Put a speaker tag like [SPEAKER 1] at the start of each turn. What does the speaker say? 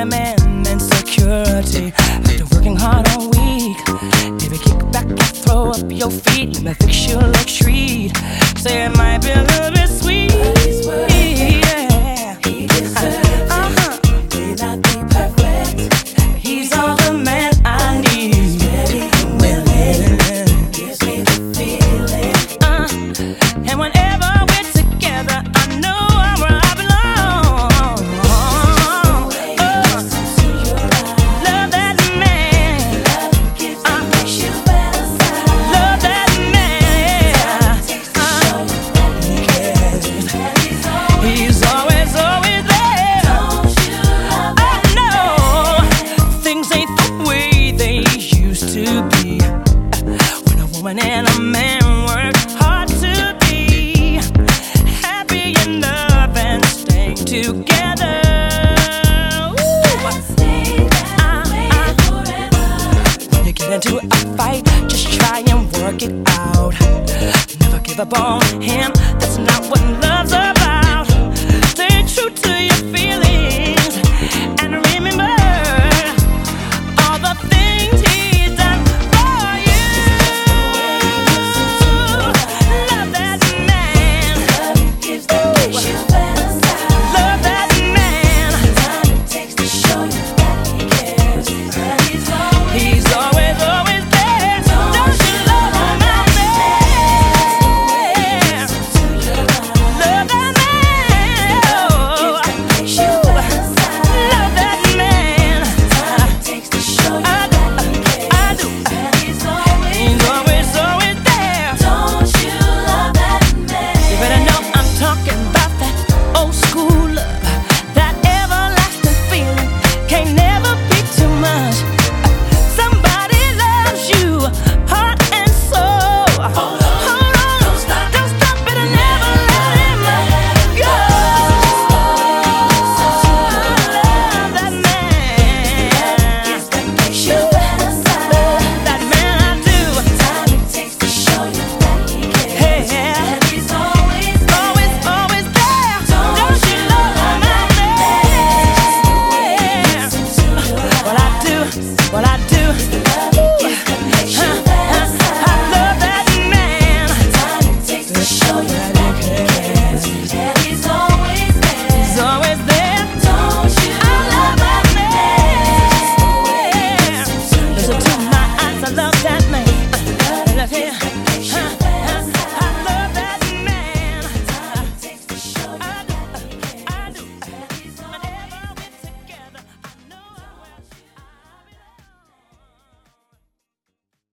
[SPEAKER 1] a man and security. After working hard all week, baby, kick back and throw up your feet. Let me fix you like treat. Say it might be a little bit sweet. Yeah.
[SPEAKER 2] He deserves it. May not be perfect.
[SPEAKER 1] He's all the man I need.
[SPEAKER 2] He's ready and willing. Gives me the feeling.
[SPEAKER 1] And whenever we're together, I know I'm where I belong.
[SPEAKER 2] Listen to your eyes.
[SPEAKER 1] Love that man.
[SPEAKER 2] Love gives and makes you fantasize.
[SPEAKER 1] Love that man.
[SPEAKER 2] Takes to show you that he cares. And
[SPEAKER 1] He's always, always there.
[SPEAKER 2] don't you love
[SPEAKER 1] I know things ain't the way they used to be. When a woman and a man work hard to be happy in love and stay together.
[SPEAKER 2] stay that way forever?
[SPEAKER 1] When you get into a fight, just try and work it out. Never give up on him.